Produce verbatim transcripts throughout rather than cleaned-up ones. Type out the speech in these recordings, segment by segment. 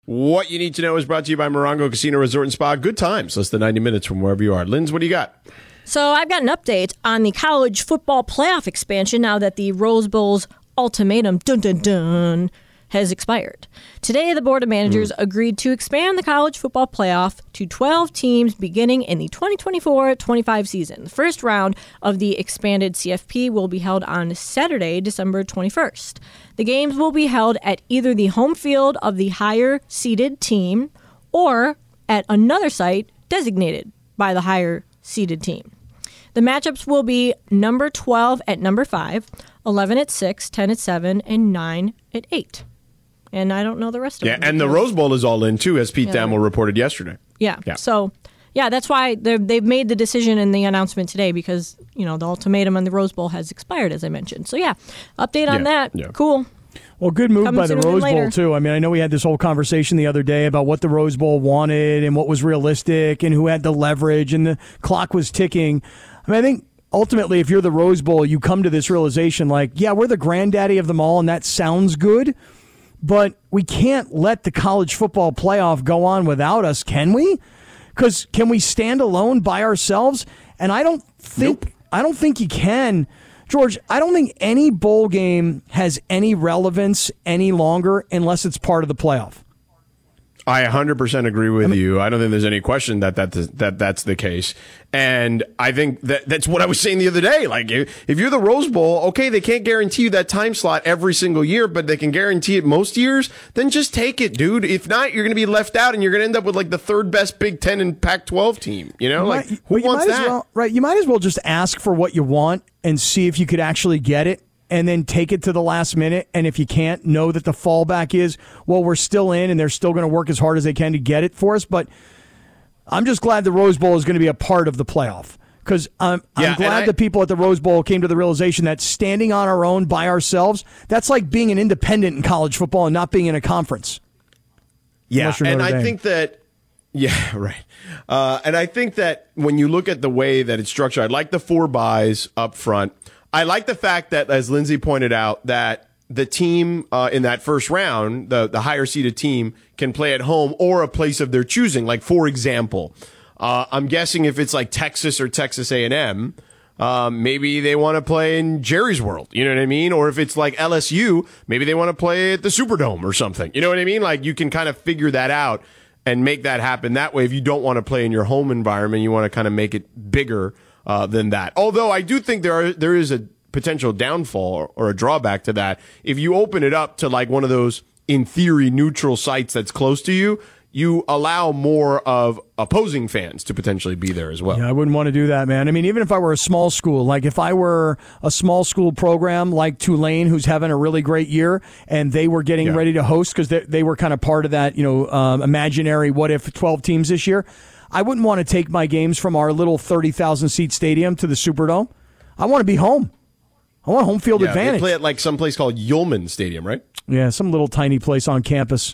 What you need to know is brought to you by Morongo Casino Resort and Spa. Good times, less than ninety minutes from wherever you are. Linz, what do you got? So I've got an update on the college football playoff expansion now that the Rose Bowl's ultimatum dun dun dun has expired. Today, the Board of Managers mm. agreed to expand the college football playoff to twelve teams beginning in the twenty twenty-four twenty-five season. The first round of the expanded C F P will be held on Saturday, December twenty-first. The games will be held at either the home field of the higher-seeded team or at another site designated by the higher-seeded team. The matchups will be number twelve at number five, eleven at six, ten at seven, and nine at eight. And I don't know the rest of yeah, them. Yeah, and the Rose Bowl is all in, too, as Pete yeah, Thamel reported yesterday. Yeah, yeah. So, yeah, that's why they've made the decision in the announcement today because, you know, the ultimatum on the Rose Bowl has expired, as I mentioned. So, yeah, update on yeah, that. Yeah. Cool. Well, good move Coming by the Rose Bowl, too. I mean, I know we had this whole conversation the other day about what the Rose Bowl wanted and what was realistic and who had the leverage, and the clock was ticking. I mean, I think ultimately, if you're the Rose Bowl, you come to this realization like, yeah, we're the granddaddy of them all, and that sounds good, but we can't let the college football playoff go on without us, can we? Because can we stand alone by ourselves? And I don't think nope. I don't think you can. George, I don't think any bowl game has any relevance any longer unless it's part of the playoff. I one hundred percent agree with I mean, you. I don't think there's any question that, that that that's the case. And I think that that's what I was saying the other day. Like, if, if you're the Rose Bowl, okay, they can't guarantee you that time slot every single year, but they can guarantee it most years, then just take it, dude. If not, you're going to be left out, and you're going to end up with, like, the third bbest Big Ten and Pac twelve team. You know? Like, might, who wants that? Well, right, you might as well just ask for what you want and see if you could actually get it, and then take it to the last minute. And if you can't, know that the fallback is, well, we're still in, and they're still going to work as hard as they can to get it for us. But I'm just glad the Rose Bowl is going to be a part of the playoff, because I'm, yeah, I'm glad I, the people at the Rose Bowl came to the realization that standing on our own by ourselves, that's like being an independent in college football and not being in a conference. Yeah, and I think that, yeah, right. Uh, and I think that when you look at the way that it's structured, I like the four byes up front. I like the fact that, as Lindsay pointed out, that the team uh, in that first round, the, the higher seeded team, can play at home or a place of their choosing. Like, for example, uh, I'm guessing if it's like Texas or Texas A and M, um, maybe they want to play in Jerry's World. You know what I mean? Or if it's like L S U, maybe they want to play at the Superdome or something. You know what I mean? Like, you can kind of figure that out and make that happen that way. If you don't want to play in your home environment, you want to kind of make it bigger Uh, than that. Although I do think there are there is a potential downfall or, or a drawback to that. If you open it up to like one of those, in theory, neutral sites that's close to you, you allow more of opposing fans to potentially be there as well. Yeah, I wouldn't want to do that, man. I mean, even if I were a small school, like if I were a small school program like Tulane, who's having a really great year, and they were getting yeah. ready to host because they, they were kind of part of that, you know, um, imaginary what if twelve teams this year, I wouldn't want to take my games from our little thirty thousand seat stadium to the Superdome. I want to be home. I want home field yeah, advantage. They play at like some place called Yulman Stadium, right? Yeah, some little tiny place on campus.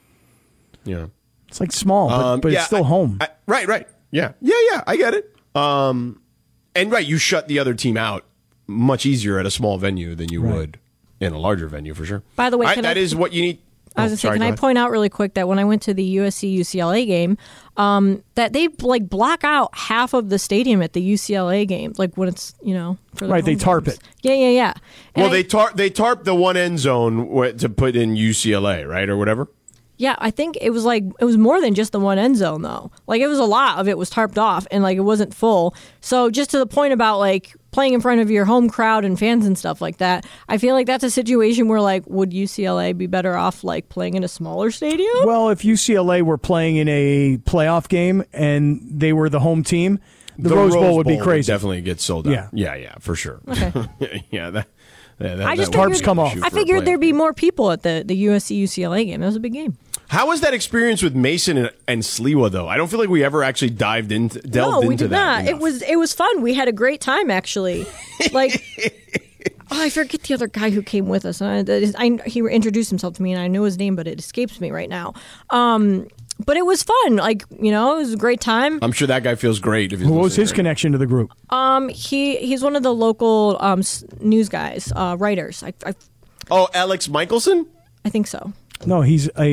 Yeah. It's like small, but, um, but yeah, it's still I, home. I, right, right. Yeah. Yeah, yeah, I get it. Um, and right, you shut the other team out much easier at a small venue than you right. would in a larger venue, for sure. By the way, right, can that I, is what you need. I was oh, going to say, sorry, can I ahead. point out really quick that when I went to the U S C U C L A game, um, that they like block out half of the stadium at the U C L A game, like when it's, you know, for the right, they tarp games. it. Yeah, yeah, yeah. And well, I, they tarp they tarp the one end zone wh- to put in U C L A, right, or whatever. Yeah, I think it was like, it was more than just the one end zone, though. Like, it was a lot of it was tarped off, and, like, it wasn't full. So just to the point about, like, playing in front of your home crowd and fans and stuff like that, I feel like that's a situation where, like, would U C L A be better off, like, playing in a smaller stadium? Well, if U C L A were playing in a playoff game and they were the home team, the, the Rose Bowl, Bowl would be crazy. Would definitely get sold out. Yeah, yeah, yeah for sure. Okay. yeah, that. Yeah, that, I just that figured, come off. I figured there'd be more people at the, the U S C U C L A game. That was a big game. How was that experience with Mason and, and Sliwa, though? I don't feel like we ever actually dived into delved no, we into did that. not. Enough. It was it was fun. We had a great time, actually. Like, oh, I forget the other guy who came with us. I, I, he introduced himself to me, and I know his name, but it escapes me right now. Um, but it was fun. Like, you know, it was a great time. I'm sure that guy feels great. If he's Who was his right. connection to the group? Um, he he's one of the local um news guys, uh, writers. I, I oh, Alex Michelson? I think so. No, he's a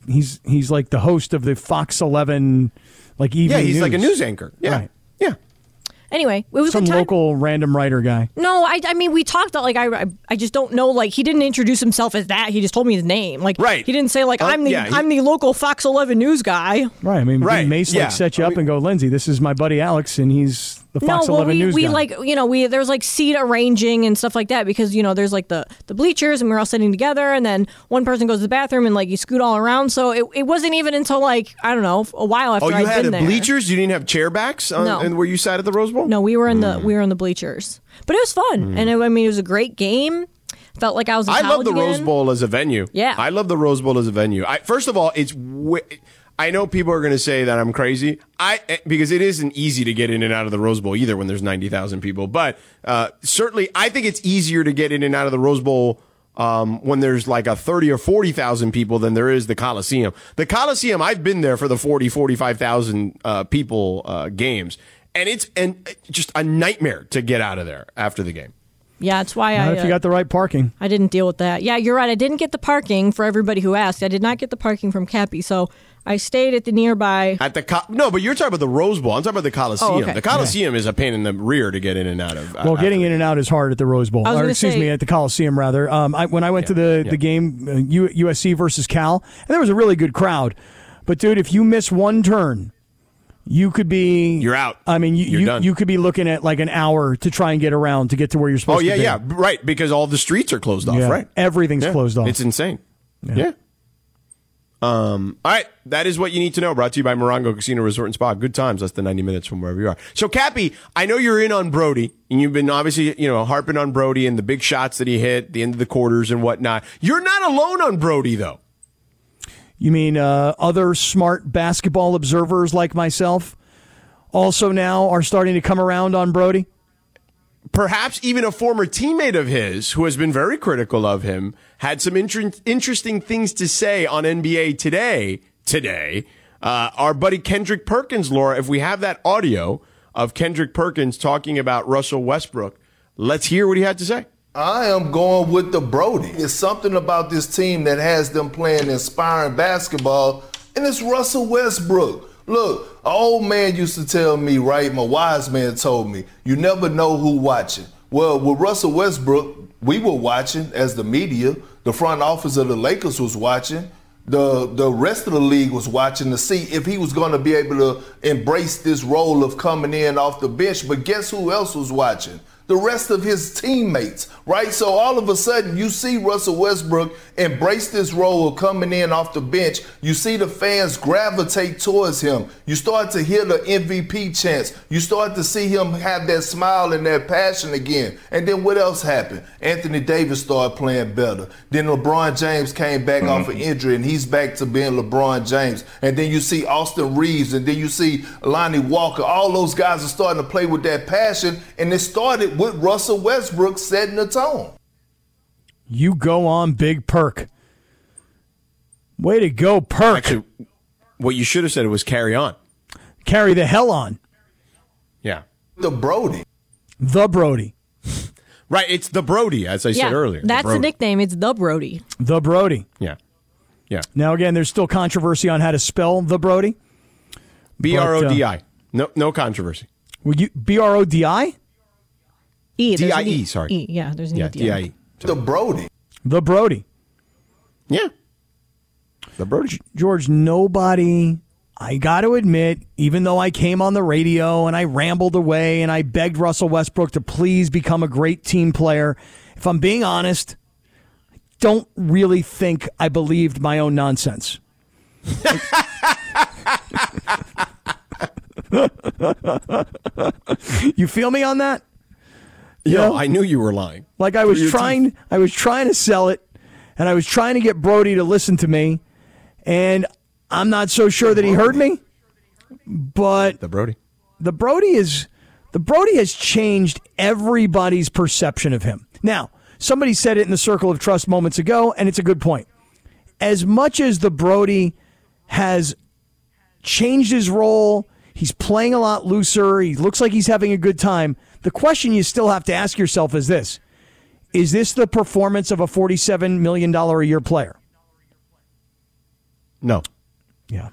he's he's like the host of the Fox eleven like evening Yeah, he's news. like a news anchor. Yeah, Right. yeah. Anyway, it was Some a good time. local random writer guy. No, I, I mean, we talked, like, I I just don't know, like, he didn't introduce himself as that. He just told me his name. Like, Right. He didn't say, like, Uh, I'm the yeah, he- I'm the local Fox eleven news guy. Right. I mean, Right, Mace yeah. like set you I up mean- and go, Lindsay, this is my buddy Alex, and he's the Fox no, well, eleven we, news we guy. like, you know, we there's like seat arranging and stuff like that because, you know, there's like the, the bleachers and we're all sitting together and then one person goes to the bathroom and like you scoot all around. So it, it wasn't even until like, I don't know, a while after Oh, you I'd had been a there. bleachers? You didn't have chairbacks on, No. and where you sat at the Rose Bowl? No, we were in Mm. the we were in the bleachers, but it was fun, and it, I mean, it was a great game. Felt like I was. In I love the college Rose again. Bowl as a venue. Yeah. I love the Rose Bowl as a venue. I, first of all, it's. W- I know people are going to say that I'm crazy. I because it isn't easy to get in and out of the Rose Bowl either when there's ninety thousand people. But uh, certainly, I think it's easier to get in and out of the Rose Bowl um, when there's like a thirty or forty thousand people than there is the Coliseum. The Coliseum, I've been there for the forty, forty-five thousand uh, people uh, games, and it's and just a nightmare to get out of there after the game. Yeah, that's why Not I. if you uh, got the right parking. I didn't deal with that. Yeah, you're right. I didn't get the parking for everybody who asked. I did not get the parking from Cappy, so I stayed at the nearby. At the co- no, but you're talking about the Rose Bowl. I'm talking about the Coliseum. Oh, okay. The Coliseum is a pain in the rear to get in and out of. uh, Well, getting after. in and out is hard at the Rose Bowl, I was or gonna excuse say- me, at the Coliseum rather. Um, I, when I went to the yeah. the game, uh, U, U S C versus Cal, and there was a really good crowd. But dude, if you miss one turn, you could be You're out. I mean, you You're you, done. you could be looking at like an hour to try and get around to get to where you're Oh supposed yeah, to be. yeah, right. Because all the streets are closed off, Yeah, right? everything's Yeah. closed off. It's insane. Yeah. Um. All right, that is what you need to know. Brought to you by Morongo Casino Resort and Spa. Good times, less than ninety minutes from wherever you are. So, Cappy, I know you're in on Brody, and you've been obviously, you know, harping on Brody and the big shots that he hit, the end of the quarters and whatnot. You're not alone on Brody, though. You mean uh, other smart basketball observers like myself also now are starting to come around on Brody? Perhaps even a former teammate of his who has been very critical of him had some inter- interesting things to say on N B A Today. Today, uh, our buddy Kendrick Perkins, Laura, if we have that audio of Kendrick Perkins talking about Russell Westbrook, let's hear what he had to say. I am going with the Brody. It's something about this team that has them playing inspiring basketball, and it's Russell Westbrook. Look, an old man used to tell me, right, my wise man told me, you never know who watching. Well, with Russell Westbrook, we were watching as the media. The front office of the Lakers was watching. The, the rest of the league was watching to see if he was going to be able to embrace this role of coming in off the bench. But guess who else was watching? The rest of his teammates, right? So all of a sudden, you see Russell Westbrook embrace this role of coming in off the bench. You see the fans gravitate towards him. You start to hear the M V P chants. You start to see him have that smile and that passion again. And then what else happened? Anthony Davis started playing better. Then LeBron James came back mm-hmm. off of injury, and he's back to being LeBron James. And then you see Austin Reeves, and then you see Lonnie Walker. All those guys are starting to play with that passion, and it started with Russell Westbrook setting the tone. You go on, Big Perk. Way to go, Perk. Actually, what you should have said was carry on. Carry the hell on. Yeah. The Brody. The Brody. Right, it's the Brody, as I yeah, said earlier. that's the, the nickname. It's the Brody. The Brody. Yeah. Yeah. Now, again, there's still controversy on how to spell the Brody. B R O D I. No, no controversy. Will you B R O D I? E. D I E, an E. sorry. E. Yeah, there's an Yeah, E. D I E. The Brody. The Brody. Yeah. The Brody. George, nobody, I got to admit, even though I came on the radio and I rambled away and I begged Russell Westbrook to please become a great team player, if I'm being honest, I don't really think I believed my own nonsense. You feel me on that? You Yo, know? I knew you were lying. Like I Through was your trying, teeth. I was trying to sell it, and I was trying to get Brody to listen to me, and I'm not so sure that he heard me. But The Brody. the Brody is, the Brody has changed everybody's perception of him. Now, somebody said it in the Circle of Trust moments ago, and it's a good point. As much as the Brody has changed his role, he's playing a lot looser. He looks like he's having a good time. The question you still have to ask yourself is this. Is this the performance of a forty-seven million dollars a year player? No. Yeah.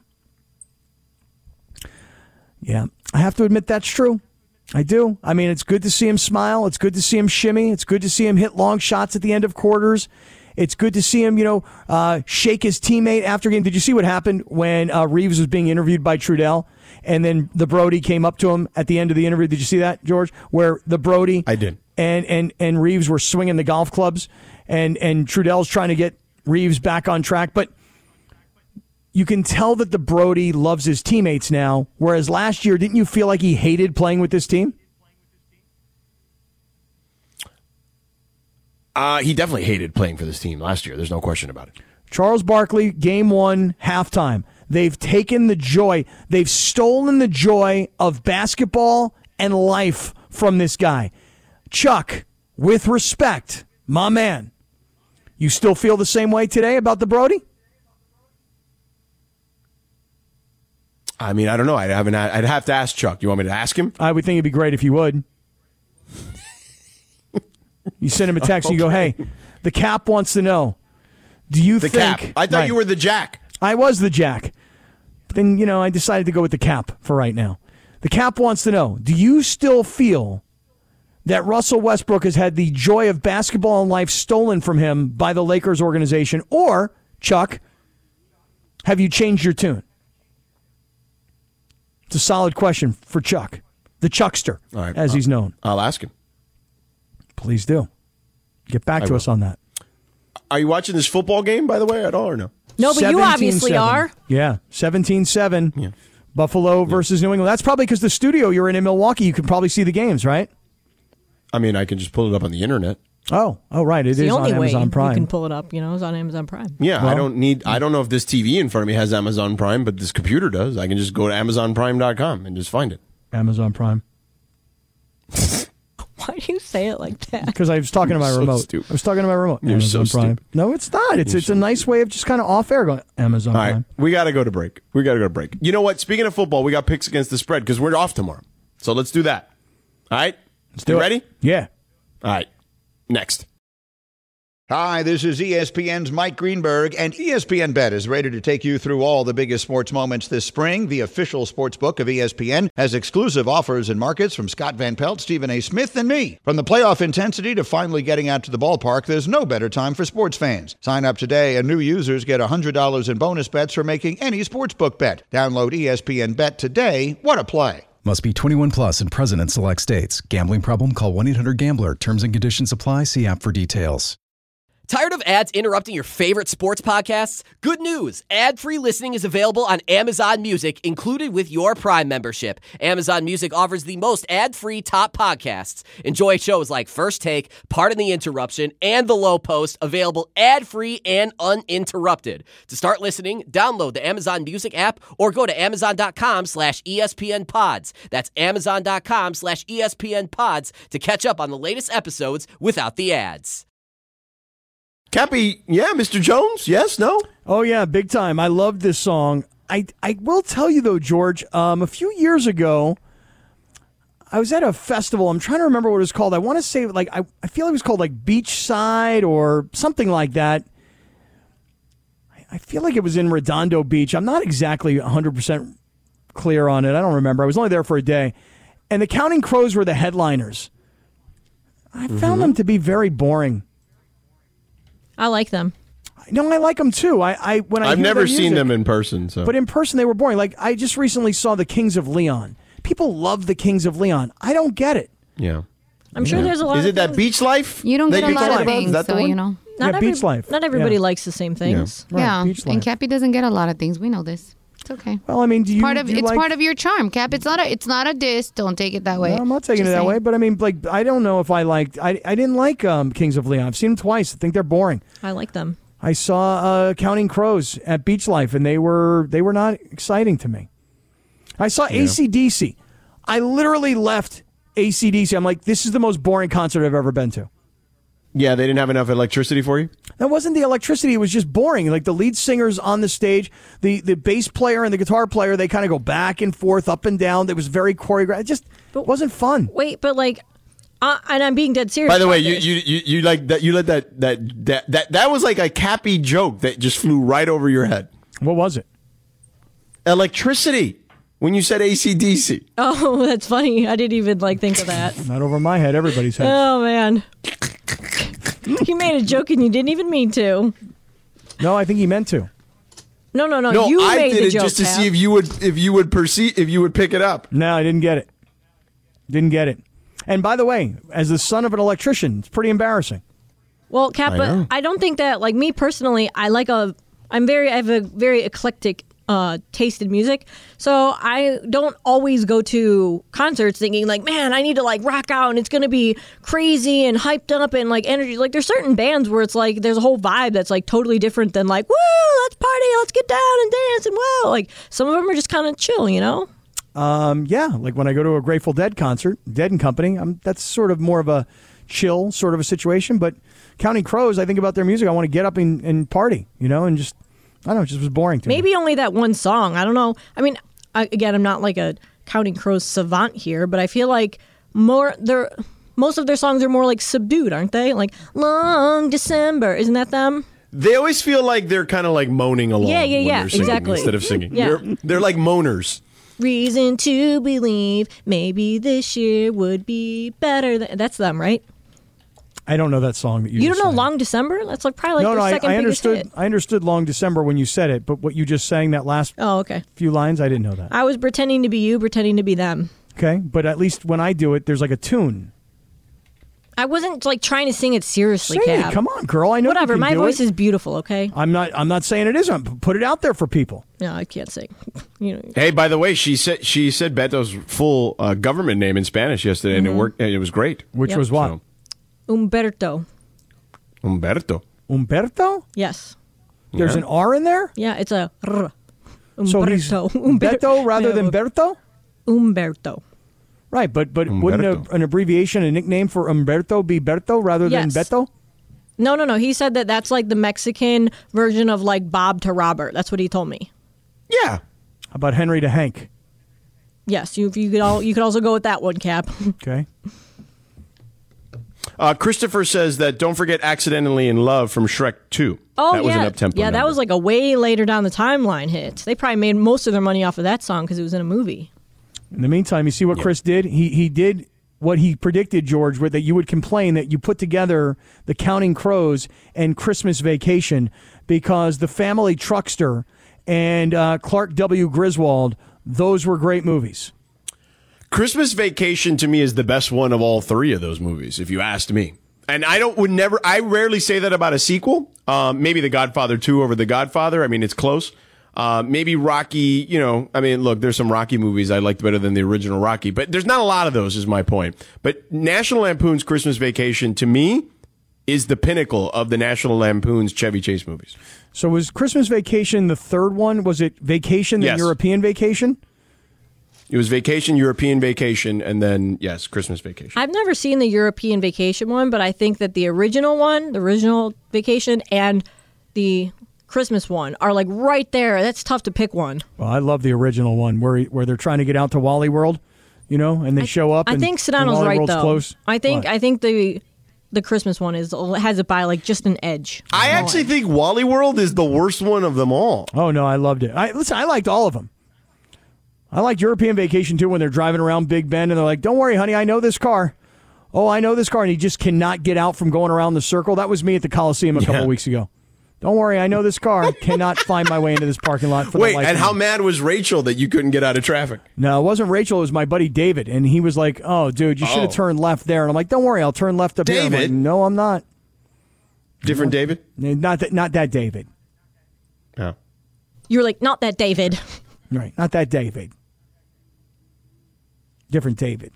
Yeah. I have to admit that's true. I do. I mean, it's good to see him smile. It's good to see him shimmy. It's good to see him hit long shots at the end of quarters. It's good to see him, you know, uh, shake his teammate after game. Did you see what happened when uh, Reeves was being interviewed by Trudell? And then the Brody came up to him at the end of the interview. Did you see that, George? Where the Brody I did. and and and Reeves were swinging the golf clubs, and and Trudell's trying to get Reeves back on track. But you can tell that the Brody loves his teammates now, whereas last year, didn't you feel like he hated playing with this team? Uh, he definitely hated playing for this team last year. There's no question about it. Charles Barkley, game one, halftime. They've taken the joy. They've stolen the joy of basketball and life from this guy. Chuck, with respect, my man, you still feel the same way today about the Brody? I mean, I don't know. I haven't. I'd have to ask Chuck. You want me to ask him? I would think it'd be great if you would. You send him a text and you go, hey, the Cap wants to know, do you the think... Cap. I thought right. you were the Jack. I was the Jack. But then, you know, I decided to go with the Cap for right now. The Cap wants to know, do you still feel that Russell Westbrook has had the joy of basketball and life stolen from him by the Lakers organization? Or, Chuck, have you changed your tune? It's a solid question for Chuck, the Chuckster, right, as I'll, he's known. I'll ask him. Please do. Get back I to will. us on that. Are you watching this football game, by the way, at all, or no? No, but you obviously are. Yeah, seventeen seven. Yeah. Buffalo versus yeah. New England. That's probably because the studio you're in in Milwaukee, you can probably see the games, right? I mean, I can just pull it up on the internet. Oh, oh, right. It it's is the only on way Amazon Prime. You can pull it up, you know, it's on Amazon Prime. Yeah, well, I don't need, I don't know if this T V in front of me has Amazon Prime, but this computer does. I can just go to amazon prime dot com and just find it. Amazon Prime. Why do you say it like that? Because I was talking to my so remote. Stupid. I was talking to my remote. You're Amazon so Prime. stupid. No, it's not. It's You're it's so a nice way of just kind of off air going Amazon All Prime. right, we got to go to break. We got to go to break. You know what? Speaking of football, we got picks against the spread because we're off tomorrow. So let's do that. All right? Let's do you it. ready? Yeah. All right. Next. Hi, this is E S P N's Mike Greenberg, and E S P N Bet is ready to take you through all the biggest sports moments this spring. The official sports book of E S P N has exclusive offers and markets from Scott Van Pelt, Stephen A. Smith, and me. From the playoff intensity to finally getting out to the ballpark, there's no better time for sports fans. Sign up today, and new users get one hundred dollars in bonus bets for making any sportsbook bet. Download E S P N Bet today. What a play. Must be twenty-one plus and present in select states. Gambling problem? Call one eight hundred gambler. Terms and conditions apply. See app for details. Tired of ads interrupting your favorite sports podcasts? Good news! Ad-free listening is available on Amazon Music, included with your Prime membership. Amazon Music offers the most ad-free top podcasts. Enjoy shows like First Take, Pardon the Interruption, and The Low Post, available ad-free and uninterrupted. To start listening, download the Amazon Music app or go to amazon.com slash ESPN pods. That's amazon.com slash ESPN pods to catch up on the latest episodes without the ads. Cappy, yeah, Mister Jones, yes, no? Oh, yeah, big time. I love this song. I, I will tell you, though, George, um, a few years ago, I was at a festival. I'm trying to remember what it was called. I want to say, like, I, I feel like it was called, like, Beachside or something like that. I, I feel like it was in Redondo Beach. I'm not exactly one hundred percent clear on it. I don't remember. I was only there for a day. And the Counting Crows were the headliners. I found mm-hmm. them to be very boring. I like them. No, I like them too. I, I when I I've never music, seen them in person, so but in person they were boring. Like I just recently saw the Kings of Leon. People love the Kings of Leon. I don't get it. Yeah, I'm sure yeah. there's a lot. Is of it that things. Beach Life? You don't that get a lot of things, that so you know. Not yeah, every, Beach Life. Not everybody yeah. likes the same things. Yeah, right, yeah. Beach Life. And Cappy doesn't get a lot of things. We know this. It's okay. Well, I mean, do you? It's part of do you it's like, part of your charm, Cap. It's not a it's not a diss. Don't take it that way. No, I'm not taking Just it that saying. way. But I mean, like, I don't know if I liked. I I didn't like um, Kings of Leon. I've seen them twice. I think they're boring. I like them. I saw uh, Counting Crows at Beach Life, and they were they were not exciting to me. I saw yeah. A C D C. I literally left A C D C. I'm like, this is the most boring concert I've ever been to. Yeah, they didn't have enough electricity for you? That wasn't the electricity. It was just boring. Like the lead singer's on the stage, the, the bass player and the guitar player, they kind of go back and forth, up and down. It was very choreographed. It just but, wasn't fun. Wait, but like... Uh, and I'm being dead serious. By the way, you, you you you like that you let that that that that that was like a Cappy joke that just flew right over your head. What was it? Electricity. When you said A C D C. Oh, that's funny. I didn't even like think of that. Not over my head. Everybody's head. Oh man. You made a joke and you didn't even mean to. No, I think he meant to. No, no, no. No, you I made did the it joke, just to Pat. see if you would if you would perceive if you would pick it up. No, I didn't get it. Didn't get it. And by the way, as the son of an electrician, it's pretty embarrassing. Well, Cap, I but know. I don't think that, like me personally, I like a, I'm very, I have a very eclectic uh, taste in music. So I don't always go to concerts thinking like, man, I need to like rock out and it's going to be crazy and hyped up and like energy. Like there's certain bands where it's like, there's a whole vibe that's like totally different than like, woo, let's party, let's get down and dance and wow. Like some of them are just kind of chill, you know? Um, yeah, like when I go to a Grateful Dead concert, Dead and Company, I'm, that's sort of more of a chill sort of a situation. But Counting Crows, I think about their music. I want to get up and, and party, you know, and just, I don't know, it just was boring to Maybe me. only that one song. I don't know. I mean, I, again, I'm not like a Counting Crows savant here, but I feel like more they're most of their songs are more like subdued, aren't they? Like Long December, isn't that them? They always feel like they're kind of like moaning along. Yeah, yeah, when yeah, they're singing exactly. Instead of singing, Yeah. they're, they're like moaners. Reason to believe maybe this year would be better. Than, that's them, right? I don't know that song that you You just don't know sang. Long December? That's like probably like no, their no, I, second I biggest understood. hit. I understood Long December when you said it, but what you just sang that last Oh, okay. few lines, I didn't know that. I was pretending to be you, pretending to be them. Okay, but at least when I do it, there's like a tune. I wasn't like trying to sing it seriously, Sing Cap. it, come on, girl. I know. Whatever. You can My do voice it. is beautiful. Okay. I'm not. I'm not saying it isn't. Put it out there for people. No, I can't sing. You know. Hey, by the way, she said she said Beto's full uh, government name in Spanish yesterday, and it worked. And it was great. Which Yep. was what? So, Umberto. Umberto. Umberto. Yes. There's Yeah. an R in there. Yeah, it's a R. So he's Umberto. Beto rather Yeah, than Berto. Umberto. Right, but but wouldn't Umberto. a, an abbreviation, a nickname for Umberto be Berto rather Yes. than Beto? No, no, no. He said that that's like the Mexican version of like Bob to Robert. That's what he told me. Yeah. How about Henry to Hank? Yes, you you could all you could also go with that one, Cap. Okay. Uh, Christopher says that don't forget "Accidentally in Love" from Shrek two. Oh that was yeah, an up-tempo yeah. That number. was like a way later down the timeline hit. They probably made most of their money off of that song because it was in a movie. In the meantime, you see what Chris did? He he did what he predicted, George, with that you would complain that you put together the Counting Crows and Christmas Vacation because The Family Truckster and uh, Clark W. Griswold, those were great movies. Christmas Vacation to me is the best one of all three of those movies, if you asked me. And I don't would never I rarely say that about a sequel. Um, maybe The Godfather two over The Godfather. I mean, it's close. Uh, maybe Rocky, you know, I mean, look, there's some Rocky movies I liked better than the original Rocky, but there's not a lot of those, is my point. But National Lampoon's Christmas Vacation, to me, is the pinnacle of the National Lampoon's Chevy Chase movies. So was Christmas Vacation the third one? Was it Vacation, then Yes. European Vacation? It was Vacation, European Vacation, and then, yes, Christmas Vacation. I've never seen the European Vacation one, but I think that the original one, the original Vacation, and the Christmas one are like right there. That's tough to pick one. Well, I love the original one where where they're trying to get out to Wally World, you know, and they I, show up. I and, think and Sedano's Wally right World's though. Close. I think What? I think the the Christmas one is has it by like just an edge. I actually think Wally World is the worst one of them all. Oh no, I loved it. I listen. I liked all of them. I liked European Vacation too when they're driving around Big Bend and they're like, "Don't worry, honey, I know this car. Oh, I know this car," and he just cannot get out from going around the circle. That was me at the Coliseum a couple Yeah. of weeks ago. Don't worry, I know this car. Cannot find my way into this parking lot. For Wait, the life and of how me. mad was Rachel that you couldn't get out of traffic? No, it wasn't Rachel. It was my buddy David, and he was like, "Oh, dude, you should have Oh. turned left there." And I'm like, "Don't worry, I'll turn left up here." I'm like, David? no, I'm not. Different David? Not that. Not that David. No. You're like not that David. Right. Not that David. Different David.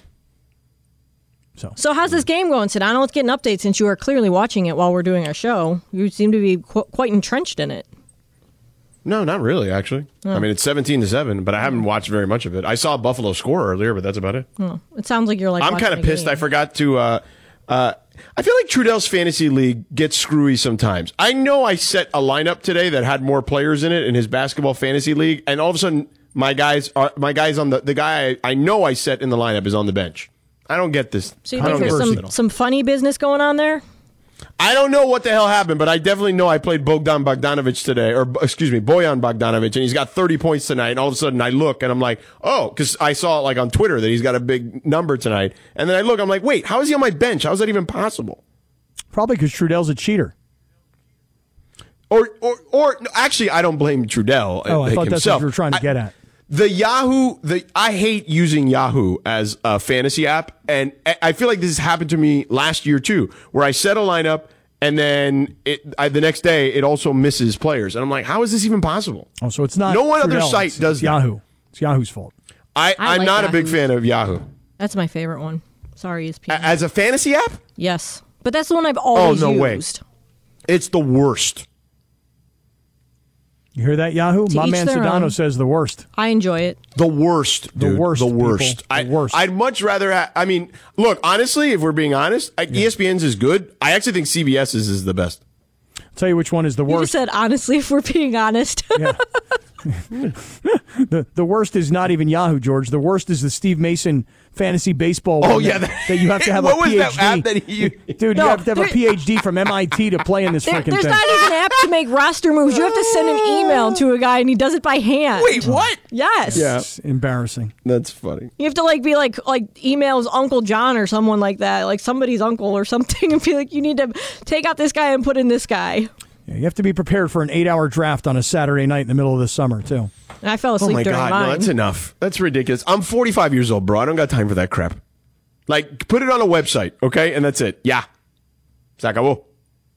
So. So how's this game going, Sedano? Let's get an update since you are clearly watching it while we're doing our show. You seem to be qu- quite entrenched in it. No, not really, actually. I mean, it's seventeen to seven, but I haven't watched very much of it. I saw Buffalo score earlier, but that's about it. Oh, it sounds like you're like. I'm watching kind of a pissed. game. I forgot to. Uh, uh, I feel like Trudell's Fantasy League gets screwy sometimes. I know I set a lineup today that had more players in it in his basketball fantasy league, and all of a sudden, my guys are my guys on the the guy I, I know I set in the lineup is on the bench. I don't get this. So you I think don't there's get this some at all. some funny business going on there? I don't know what the hell happened, but I definitely know I played Bogdan Bogdanovic today, or excuse me, Bojan Bogdanovic, and he's got thirty points tonight. And all of a sudden I look and I'm like, oh, because I saw like on Twitter that he's got a big number tonight. And then I look, I'm like, wait, how is he on my bench? How is that even possible? Probably because Trudell's a cheater. Or, or, or no, actually, I don't blame Trudell. Oh, I like thought himself. that's what you were trying to I, get at. The Yahoo, the I hate using Yahoo as a fantasy app, and I feel like this has happened to me last year too, where I set a lineup and then it, I, the next day it also misses players, and I'm like, how is this even possible? Oh, so it's not. No one Trudell, other site it's, does it's that. Yahoo. It's Yahoo's fault. I, I I'm like not a big Yahoo. fan of Yahoo That's my favorite one. Sorry, E S P N. as a fantasy app. Yes, but that's the one I've always Oh, no way. used. It's the worst. You hear that, Yahoo? To My each man their Sedano own. says the worst. I enjoy it. The worst, The dude. worst, The people. worst. The I, worst. I'd much rather have, I mean, look, honestly, if we're being honest, I, E S P N's is good. I actually think C B S's is the best. I'll tell you which one is the You just worst. said honestly, if we're being honest. Yeah. the the worst is not even Yahoo, George. The worst is the Steve Mason fantasy baseball. Oh, one yeah, that, that- that you have to have What a was PhD. that app that he- Dude, No, you have to have a there- P H D from M I T to play in this There, freaking there's thing. not even an app to make roster moves. You have to send an email to a guy, and he does it by hand. Wait, what? Yes. Yeah. It's embarrassing. That's funny. You have to like be like like emails Uncle John or someone like that, like somebody's uncle or something, and be like, you need to take out this guy and put in this guy. Yeah, you have to be prepared for an eight-hour draft on a Saturday night in the middle of the summer, too. And I fell Oh asleep my during God, mine. no, that's enough. That's ridiculous. I'm forty-five years old, bro. I don't got time for that crap. Like, put it on a website, okay? And that's it. Yeah. Se acabó.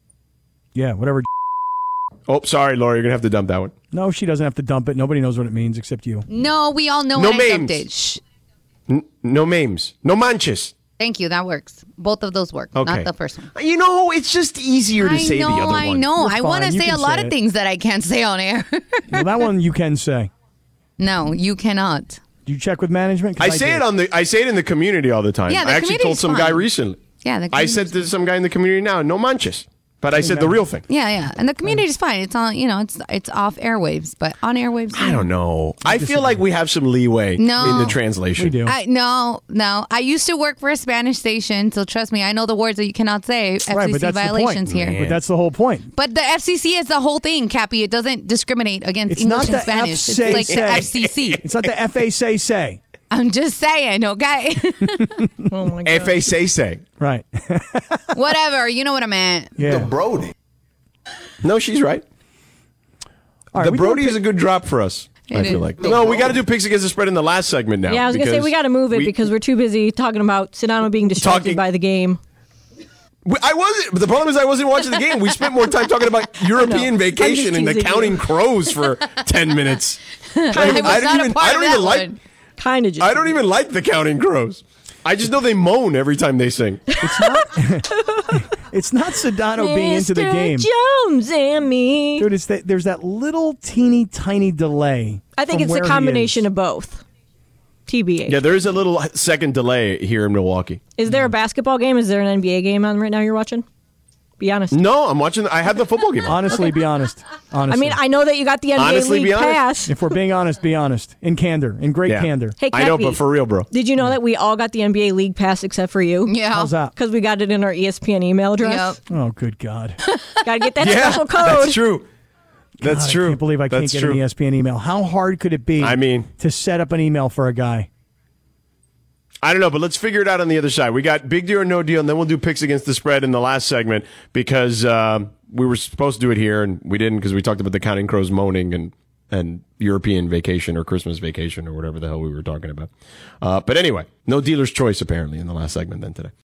Yeah, whatever. Oh, sorry, Laura. You're going to have to dump that one. No, she doesn't have to dump it. Nobody knows what it means except you. No, we all know No when I dumped memes. it. Shh. N- no memes. No manches. Thank you. That works. Both of those work. Okay. Not the first one. You know, it's just easier to I say know, the other I one. know. You're I want to fine. You say can a lot say of it. things that I can't say on air. Well, that one you can say. No, you cannot. Do you check with management? 'Cause I say did. it on the. I say it in the community all the time. Yeah, the I actually told community's some guy fine. recently. Yeah, the I community's said to some guy in the community now, no manches. But I said the real thing. Yeah, yeah. And the community is fine. It's on, you know, it's it's off airwaves, but on airwaves. I don't know. I feel like we have some leeway No. in the translation. We do. I, no, no. I used to work for a Spanish station, so trust me, I know the words that you cannot say. F C C Right, but that's the violations point. here. But that's the whole point. But the F C C is the whole thing, Cappy. It doesn't discriminate against It's English not and the Spanish. F It's say like the say. F C C. It's not the F A say say. I'm just saying, okay? Oh my God. F A say say. Right. Whatever. You know what I meant. Yeah. The Brody. No, she's right. All right, the we Brody doing is a good drop for us. I It feel is. like. No, we got to do picks against the spread in the last segment now. Yeah, I was gonna say because we got to move it we- because we're too busy talking about Sedano being distracted Talking- by the game. we- I wasn't. But the problem is, I wasn't watching the game. We spent more time talking about European I'm vacation just and the teasing counting you. crows for ten minutes. I was I don't not even- a part I don't of even that like- one. Kind of just. I don't even like the counting crows. I just know they moan every time they sing. It's not Sedano being into the Mister game. Jones and me. Dude, it's that there's that little teeny tiny delay. I think from it's where a he combination is. of both. T B A. Yeah, there is a little second delay here in Milwaukee. Is there a basketball game? Is there an N B A game on right now you're watching? Be honest. No, I'm watching. I have the football game. on. Honestly, be honest. I Honestly. mean, I know that you got the N B A Honestly, League be honest. Pass. if we're being honest, be honest. In candor, in great Yeah. candor. Hey, I know, Cappy, but for real, bro. did you know that we all got the N B A League Pass except for you? Yeah. How's that? Because we got it in our E S P N email address. Yep. Oh, good God. Got to get that Yeah, special code. that's true. That's God, true. I can't believe I can't That's get true. an E S P N email. How hard could it be I mean- to set up an email for a guy? I don't know, but let's figure it out on the other side. We got big deal or no deal, and then we'll do picks against the spread in the last segment because um, we were supposed to do it here and we didn't because we talked about the counting crows moaning and and European vacation or Christmas vacation or whatever the hell we were talking about. Uh, but anyway, no dealer's choice apparently in the last segment then today.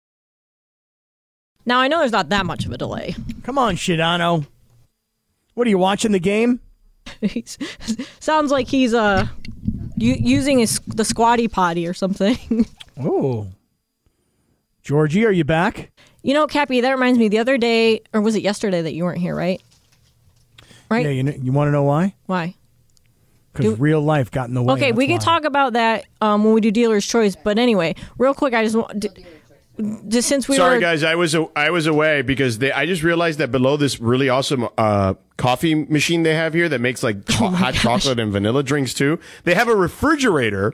Now, I know there's not that much of a delay. Come on, Shidano. What are you watching the game? He's, sounds like he's uh, u- using his, the squatty potty or something. Oh. Georgie, are you back? You know, Cappy, that reminds me. The other day, or was it yesterday that you weren't here, right? Right? Yeah, you, kn- you want to know why? Why? Because Do- real life got in the way. Okay, we can that's why. talk about that um, when we do dealer's choice. But anyway, real quick, I just want d- just since we Sorry were guys, I was a, I was away because they, I just realized that below this really awesome uh, coffee machine they have here that makes like cho- hot chocolate and vanilla drinks too. They have a refrigerator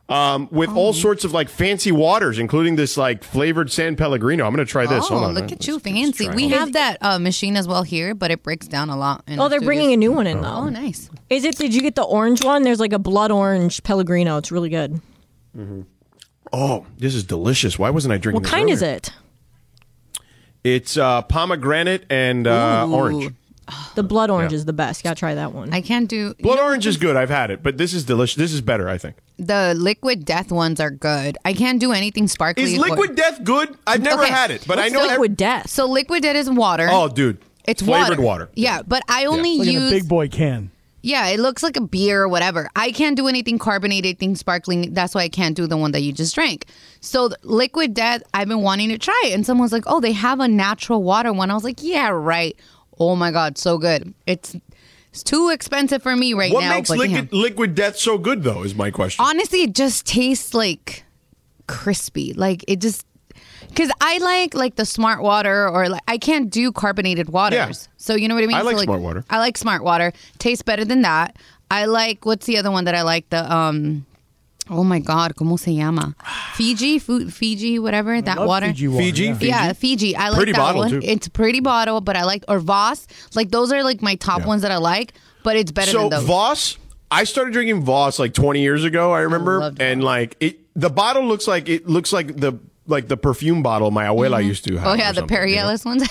Um, with oh. all sorts of like fancy waters, including this like flavored San Pellegrino. I'm going to try this. Oh, Hold on, look man. at you, let's, fancy. let's we have that uh, machine as well here, but it breaks down a lot. Oh, they're bringing a new one in though. Oh, nice. Is it? Did you get the orange one? There's like a blood orange Pellegrino. It's really good. Mm-hmm. Oh, this is delicious. Why wasn't I drinking? What this kind earlier? is it? It's uh, pomegranate and uh, orange. The blood orange Yeah. is the best. You gotta try that one. I can't do blood orange is good. I've had it, but this is delicious. This is better, I think. The Liquid Death ones are good. I can't do anything sparkly. Is Liquid or... Death good? I've never Okay. had it, but What's I know Liquid ev- Death. So Liquid Death is water. Oh, dude, it's flavored water. water. Yeah, but I only Like use in a big boy can. Yeah, it looks like a beer or whatever. I can't do anything carbonated, anything sparkling. That's why I can't do the one that you just drank. So Liquid Death, I've been wanting to try it. And someone's like, oh, they have a natural water one. I was like, yeah, right. Oh, my God, so good. It's it's too expensive for me right what now. makes but liquid, liquid Death so good, though, is my question. honestly, it just tastes like crispy. Like it just... Because I like like the Smart Water or like I can't do carbonated waters. Yeah. So you know what I mean? I like so, Smart Water. I like Smart Water. Tastes better than that. I like, what's the other one that I like? The, um, oh my God, ¿cómo se llama? Fiji, Fu- Fiji, whatever, that Love water. Fiji water, Fiji? yeah. Fiji? Yeah, Fiji. I like Pretty that bottle, one. too. It's a pretty bottle, but I like, or Voss. Like those are like my top Yeah. ones that I like, but it's better So than those. Voss, I started drinking Voss like twenty years ago. I remember, loved and like it, the bottle looks like it looks like the like the perfume bottle my abuela used to have. Oh yeah, or the something, you know? Perielis ones.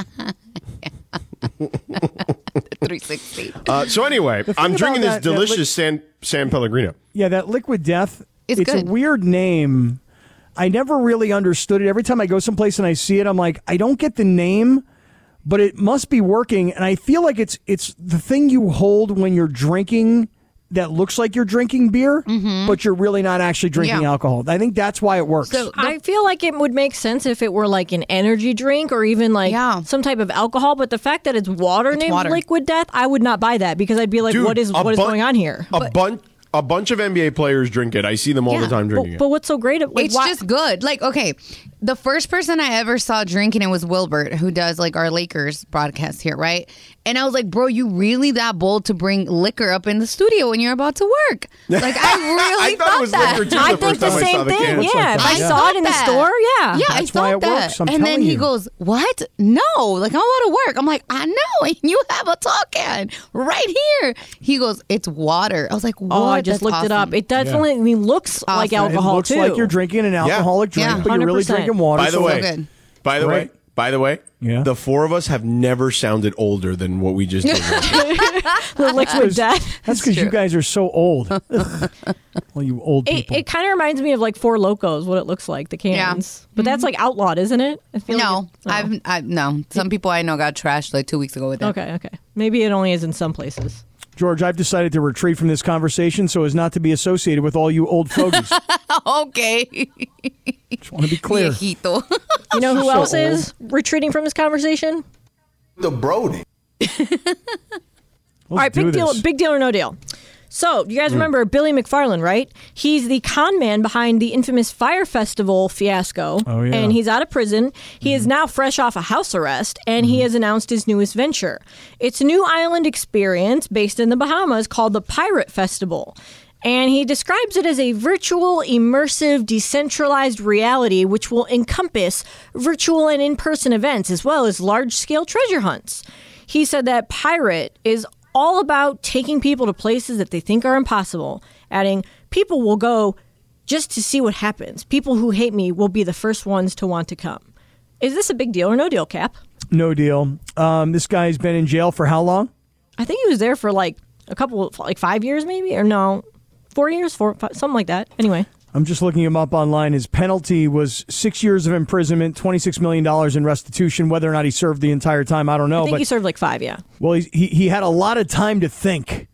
three sixty. Uh, so anyway, thing I'm drinking this about that- that delicious li- San San Pellegrino. Yeah, that Liquid Death, It's it's good. a weird name. I never really understood it. Every time I go someplace and I see it, I'm like, I don't get the name, but it must be working. And I feel like it's it's the thing you hold when you're drinking that looks like you're drinking beer, but you're really not actually drinking Yeah. alcohol. I think that's why it works. So I feel like it would make sense if it were like an energy drink or even like Yeah. some type of alcohol. But the fact that it's water It's named water. Liquid Death, I would not buy that because I'd be like, Dude, what is a what is bun- going on here? A bunch a bunch of N B A players drink it. I see them all Yeah, the time drinking But, it. but what's so great? Like, It's why- just good. Like, okay, the first person I ever saw drinking it was Wilbert, who does like our Lakers broadcast here, right? And I was like, bro, you really that bold to bring liquor up in the studio when you're about to work? Like, I really I thought it was that. liquor, too, I the think first the time I same saw the thing. can. Looks Yeah, like if that, I yeah. saw it in the that. store, yeah. Yeah, I That's thought why it that. works, I'm and then telling he you. goes, what? No, like I'm about to work. I'm like, I know, and you have a tall can right here. He goes, it's water. I was like, what? Oh, I just That's looked it up. awesome. It definitely looks like Awesome. alcohol it looks too. like you're drinking an alcoholic drink, Yeah. but you're really one hundred percent. drinking water. By the so way, good. by the way, Right. by the way, Yeah. the four of us have never sounded older than what we just did. the Liquid Death. that's because you true. guys are so old. Well, you old It, people. it kind of reminds me of like Four Locos, what it looks like, the cans. But that's like outlawed, isn't it? I feel No, like it- oh. I've I, no. Some people I know got trashed like two weeks ago with that. Okay, okay. Maybe it only is in some places. George, I've decided to retreat from this conversation so as not to be associated with all you old fogies. Okay. Just want to be clear. Viejito. You know who So else is retreating from this conversation? The Brody. Let's All right, do big deal, this. big deal or no deal. So, you guys remember Billy McFarland, right? He's the con man behind the infamous Fire Festival fiasco. Oh, yeah. And he's out of prison. He is now fresh off a house arrest, and he has announced his newest venture. It's a new island experience based in the Bahamas called the Pirate Festival. And he describes it as a virtual, immersive, decentralized reality which will encompass virtual and in-person events as well as large-scale treasure hunts. He said that Pirate is all about taking people to places that they think are impossible, adding, people will go just to see what happens. People who hate me will be the first ones to want to come. Is this a big deal or no deal, Cap? No deal. Um, this guy's been in jail for how long? I think he was there for like a couple, like five years maybe, or no, four years, four, five, something like that. Anyway. I'm just looking him up online. His penalty was six years of imprisonment, twenty-six million dollars in restitution. Whether or not he served the entire time, I don't know. I think but he served like five, yeah. Well, he's, he he had a lot of time to think.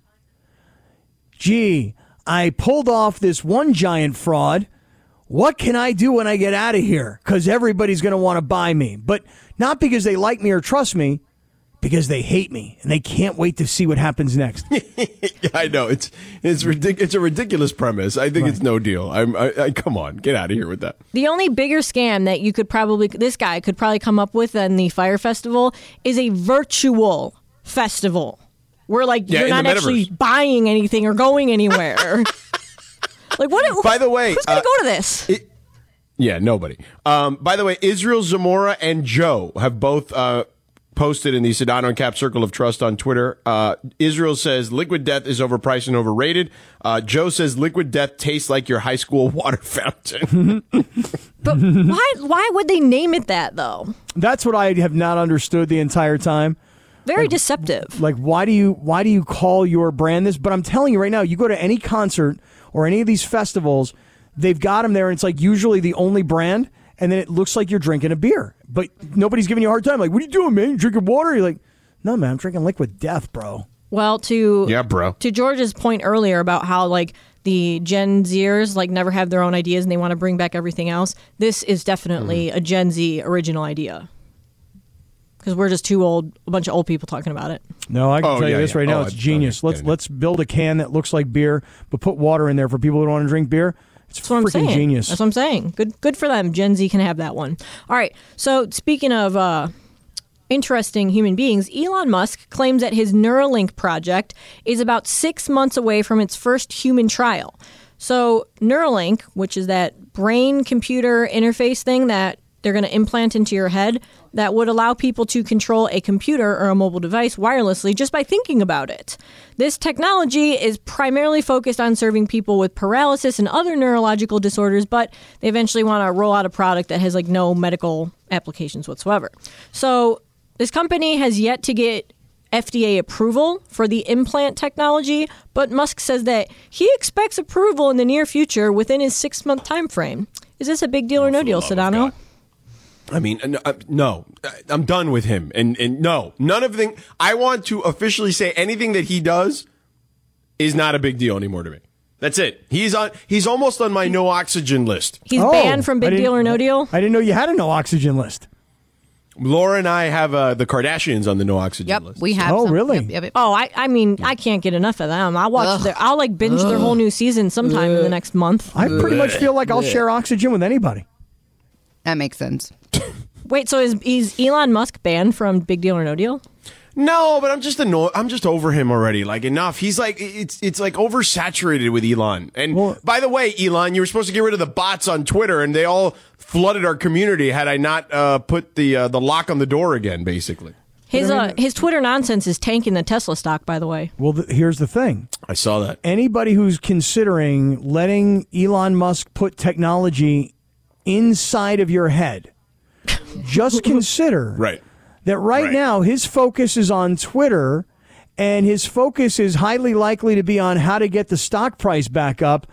Gee, I pulled off this one giant fraud. What can I do when I get out of here? Because everybody's going to want to buy me. But not because they like me or trust me, because they hate me and they can't wait to see what happens next. Yeah, I know it's it's ridic- It's a ridiculous premise. I think Right. it's no deal. I'm. I, I, come on, get out of here with that. The only bigger scam that you could probably, this guy could probably come up with than the Fire Festival is a virtual festival where like Yeah, you're in the not actually metaverse. buying anything or going anywhere. Like, what? By the way, who's going to uh, go to this? It, yeah, nobody. Um, by the way, Israel Zamora and Joe have both uh, posted in the Sedano and Cap Circle of Trust on Twitter. Uh, Israel says Liquid Death is overpriced and overrated. Uh, Joe says Liquid Death tastes like your high school water fountain. But why? Why would they name it that though? That's what I have not understood the entire time. Very like, deceptive. Like, why do you why do you call your brand this? But I'm telling you right now, you go to any concert or any of these festivals, they've got them there, and it's like usually the only brand, and then it looks like you're drinking a beer. But nobody's giving you a hard time. Like, what are you doing, man? You drinking water? You're like, no, man, I'm drinking Liquid Death, bro. Well, to yeah, bro. To George's point earlier about how like the Gen Zers like never have their own ideas and they want to bring back everything else. This is definitely mm. a Gen Z original idea. Because we're just too old, a bunch of old people talking about it. No, I can oh, tell yeah, you this yeah. right now. Oh, it's genius. okay. Let's yeah, let's build a can that looks like beer, but put water in there for people who don't want to drink beer. It's That's what I'm freaking saying. genius. That's what I'm saying. Good good for them. Gen Z can have that one. All right. So speaking of uh, interesting human beings, Elon Musk claims that his Neuralink project is about six months away from its first human trial. So Neuralink, which is that brain-computer interface thing that they're going to implant into your head that would allow people to control a computer or a mobile device wirelessly just by thinking about it. This technology is primarily focused on serving people with paralysis and other neurological disorders, but they eventually want to roll out a product that has like no medical applications whatsoever. So this company has yet to get F D A approval for the implant technology, but Musk says that he expects approval in the near future within his six-month time frame. Is this a big deal or no deal, Sedano? I mean, no, I'm done with him. And and no, none of the, I want to officially say anything that he does is not a big deal anymore to me. That's it. He's on. He's almost on my no oxygen list. He's oh, banned from Big Deal or No Deal? I didn't know you had a no oxygen list. Laura and I have uh, the Kardashians on the no oxygen yep, list. Yep, we have. Oh, some. really? Yep, yep, yep. Oh, I, I mean, I can't get enough of them. I'll watch. Their, I'll like binge Ugh. their whole new season sometime Ugh. in the next month. I pretty much feel like I'll share oxygen with anybody. That makes sense. Wait, so is, is Elon Musk banned from Big Deal or No Deal? No, but I'm just annoyed. I'm just over him already. Like enough. He's like it's it's like oversaturated with Elon. And well, by the way, Elon, you were supposed to get rid of the bots on Twitter, and they all flooded our community. Had I not uh, put the uh, the lock on the door again, basically. His uh, his Twitter nonsense is tanking the Tesla stock. By the way. Well, th- here's the thing. I saw that. Anybody who's considering letting Elon Musk put technology inside of your head, just consider right. that right, right now his focus is on Twitter, and his focus is highly likely to be on how to get the stock price back up.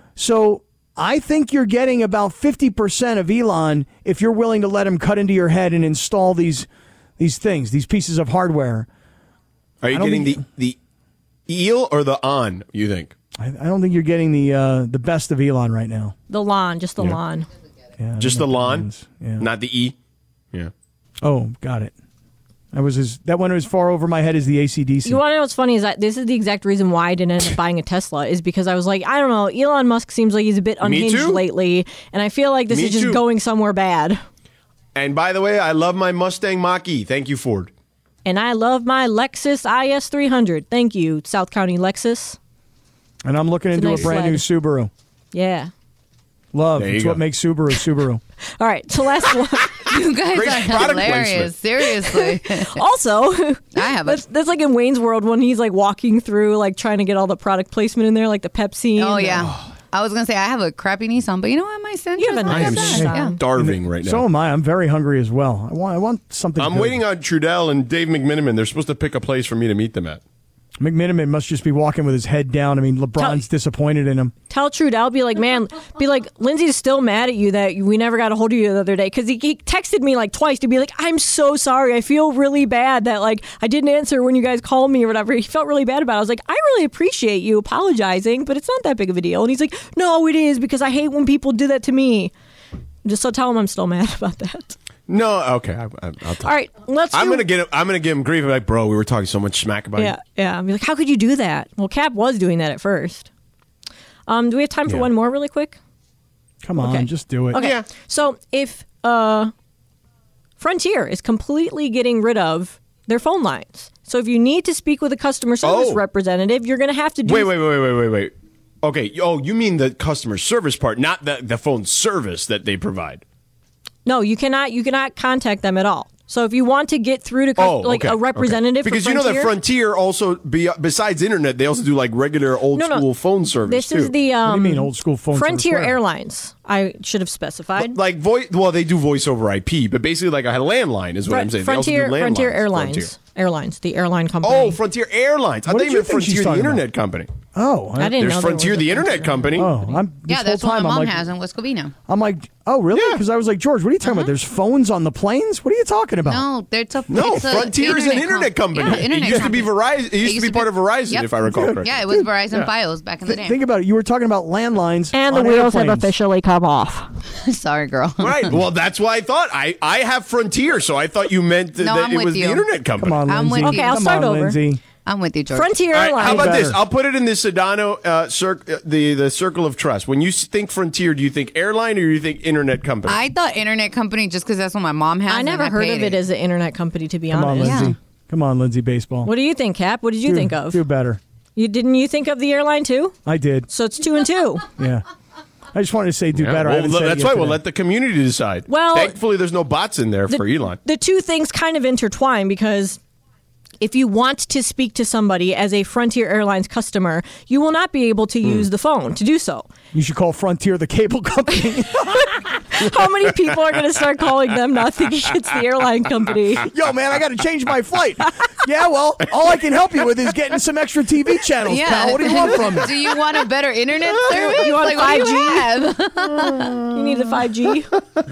So I think you're getting about fifty percent of Elon if you're willing to let him cut into your head and install these these things, these pieces of hardware. Are you getting think, the the eel or the on, you think? I, I don't think you're getting the uh, the best of Elon right now. The lawn, just the yeah. lawn. Yeah, just the lawn, yeah. not the E. Yeah. Oh, got it. That was as that went as far over my head as the A C D C. You want to know what's funny is that this is the exact reason why I didn't end up buying a Tesla is because I was like, I don't know, Elon Musk seems like he's a bit unhinged lately, and I feel like this Me is just too. going somewhere bad. And by the way, I love my Mustang Mach-E. Thank you, Ford. And I love my Lexus I S three hundred. Thank you, South County Lexus. And I'm looking it's into a, a, nice brand sled. new Subaru. Yeah. Love. There It's you what go. makes Subaru Subaru. All right, so last one. You guys Great are product hilarious. Seriously. Also, I have that's, a. that's like in Wayne's World when he's like walking through, like trying to get all the product placement in there, like the Pepsi. Oh, and yeah. the, I was going to say, I have a crappy Nissan, but you know what? My Sentra. You have a I am nice Nissan. starving right now. So am I. I'm very hungry as well. I want. I want something. I'm good. waiting on Trudell and Dave McMiniman. They're supposed to pick a place for me to meet them at. McMiniman must just be walking with his head down. I mean, LeBron's Tell, disappointed in him. Tell Trudell, be like, man, be like, Lindsay's still mad at you that we never got a hold of you the other day because he, he texted me like twice to be like, I'm so sorry. I feel really bad that like I didn't answer when you guys called me or whatever. He felt really bad about it. I was like, I really appreciate you apologizing, but it's not that big of a deal. And he's like, no, it is because I hate when people do that to me. Just so tell him I'm still mad about that. No, okay, I, I, I'll tell. All right, let's. I'm do, gonna get. I'm gonna give him grief. I'm like, bro, we were talking so much smack about yeah, you. Yeah, I'm like, how could you do that? Well, Cap was doing that at first. Um, do we have time for Yeah. one more, really quick? Come on, Okay. just do it. Okay. Yeah. So if uh, Frontier is completely getting rid of their phone lines, so if you need to speak with a customer service Oh. representative, you're going to have to do. Wait, wait, wait, wait, wait, wait. Okay. Oh, you mean the customer service part, not the, the phone service that they provide. No, you cannot. You cannot contact them at all. So if you want to get through to oh, like okay, a representative, okay. because for you know Frontier, that Frontier also be, besides internet, they also do like regular old no, no. school phone service. This too. is the um, what do you mean old school phone Frontier service? Airlines. I should have specified. Like voice. Well, they do voice over I P, but basically like a landline is what Fr- I'm saying. Frontier, they also do Frontier Airlines. Frontier. Airlines, the airline company. Oh, Frontier Airlines. I what thought you meant Frontier, the internet about? company. Oh, I, I didn't There's know Frontier, there the internet company. Oh, I'm, yeah, that's whole what time, my mom I'm like, has in West Covina. I'm like, oh, really? Because yeah. I was like, George, what are you talking uh-huh. about? There's phones on the planes? What are you talking about? No, there's a no. it's Frontier is an internet com- company. Yeah, internet it used company. to be Verizon. It used, it used to be, to be part of Verizon, yep. if I recall correctly. Yeah, it was Verizon yeah. Fios back in the day. Think about it. You were talking about landlines, and the wheels airplanes. have officially come off. Sorry, girl. Right. Well, that's why I thought I, I have Frontier, so I thought you meant th- no, that I'm it with was you. the internet company. Come on, I'm Lindsay. with you. Okay, I'll Come start on, over. Lindsay. I'm with you, George. Frontier right, Airlines. how about better. this? I'll put it in the Sedano uh, cir- the the circle of trust. When you think Frontier, do you think airline or do you think internet company? I thought internet company just because that's what my mom has. I never I heard of it, it as an internet company, to be Come honest. on, Lindsay. Yeah. Come on, Lindsay. Baseball. What do you think, Cap? What did you do, think of? Do better. You didn't you think of the airline too? I did. So it's two and two. Yeah. I just wanted to say do yeah, better. Well, I haven't said that's it why yet we'll today. let the community decide. Well, thankfully, there's no bots in there the, for Elon. The two things kind of intertwine because if you want to speak to somebody as a Frontier Airlines customer, you will not be able to use mm. the phone to do so. You should call Frontier the cable company. How many people are going to start calling them not thinking it's the airline company? Yo, man, I got to change my flight. Yeah, well, all I can help you with is getting some extra T V channels, yeah. pal. What do you want from me? Do you want a better internet service? You want like, five G? You, you need the five G?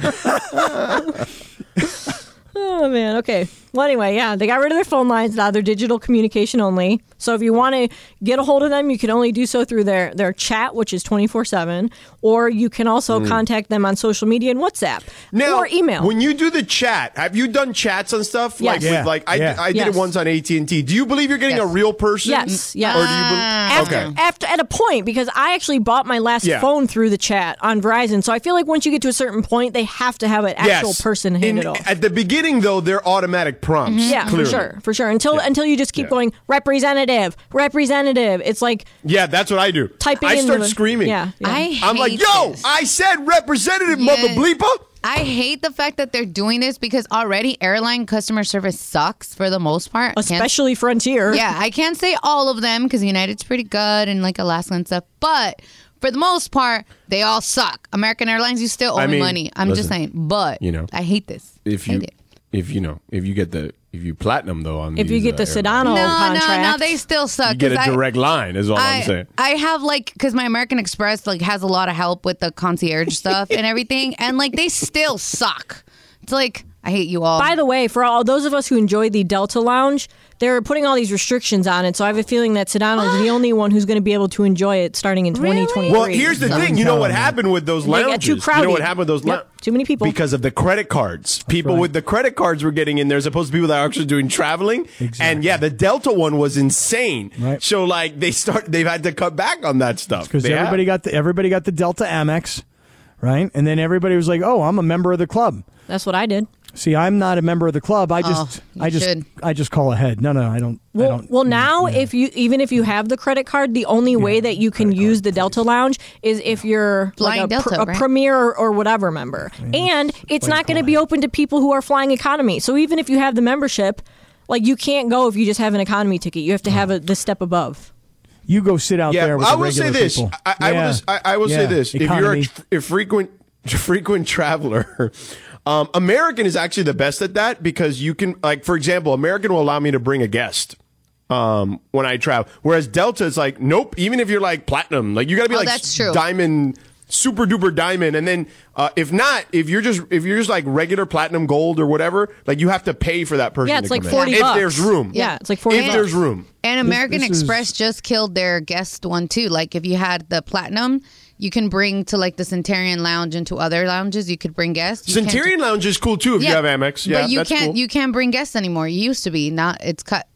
Oh, man. Okay. Well, anyway, yeah, they got rid of their phone lines. Now they're digital communication only. So if you want to get a hold of them, you can only do so through their, their chat, which is twenty-four seven, or you can also mm. contact them on social media and WhatsApp now, or email. When you do the chat, have you done chats on stuff? Yes. Like, yeah. with, like I, yeah. I did yes. it once on A T and T. Do you believe you're getting yes. a real person? Yes. Yes. Or do you be- after, okay. after, at a point, because I actually bought my last yeah. phone through the chat on Verizon. So I feel like once you get to a certain point, they have to have an actual yes. person hand In, it off. At the beginning, though, they're automatic prompts. Mm-hmm. Yeah, clearly. for sure, for sure. Until yeah. until you just keep yeah. going, representative, representative. It's like yeah, that's what I do. Typing I in start the, screaming. Yeah, yeah. I hate I'm like, yo, this. I said representative, Yeah. mother bleeper. I hate the fact that they're doing this because already airline customer service sucks for the most part. Especially Frontier. Yeah, I can't say all of them because United's pretty good and like Alaska and stuff, but for the most part, they all suck. American Airlines, you still owe I me mean, money. I'm listen, just saying, but you know, I hate this. If hate you, it. if you know, if you get the, if you platinum though on if these, you get the uh, Sedano No, contract, no, no, they still suck. you get a 'cause I- direct line. Is all I, I'm saying. I have like because my American Express like has a lot of help with the concierge stuff and everything, and like they still suck. It's like I hate you all. By the way, for all those of us who enjoy the Delta Lounge, they're putting all these restrictions on it. So I have a feeling that Sedano is the only one who's going to be able to enjoy it starting in Really? twenty twenty-three. Well, here's the So- thing. You know what happened with those They got lounges? too You crowded. know what happened with those Yep, lounges? too many people. Because of the credit cards. People right. with the credit cards were getting in there as opposed to people that are actually doing traveling. Exactly. And yeah, the Delta one was insane. Right. So like they start, they've had to cut back on that stuff. Because They everybody have. got the everybody got the Delta Amex, right? And then everybody was like, "Oh, I'm a member of the club." That's what I did. See, I'm not a member of the club. I just, Oh, you I just, should. I just call ahead. No, no, I don't. I Well, don't well, now yeah. if you even if you have the credit card, the only way that you can use the Delta Lounge is if you're Flying like a, Delta, pr- a right? Premier or, or whatever member, and it's not going to be open to people who are flying economy. So even if you have the membership, like you can't go if you just have an economy ticket. You have to have a, the step above. You go sit out Yeah, there with I the will say regular this. people. I, I Yeah. will. I, I will Yeah. say this. Economy. If you're a, a frequent, frequent traveler. Um, American is actually the best at that because you can, like, for example, American will allow me to bring a guest um, when I travel. Whereas Delta is like, nope, even if you're like platinum, like you got to be Oh, like that's true. diamond, super duper diamond. And then uh, if not, if you're just, if you're just like regular platinum gold or whatever, like you have to pay for that person. Yeah, it's to like come forty in. bucks. If there's room. Yeah, it's like forty If bucks. there's room. And American this is- Express just killed their guest one too. Like if you had the platinum, you can bring to like the Centurion Lounge and to other lounges. You could bring guests. You can't- Centurion Lounge is cool too if you have Amex. Yeah, but you that's can't. cool. You can't bring guests anymore. You used to be. Not. It's cut.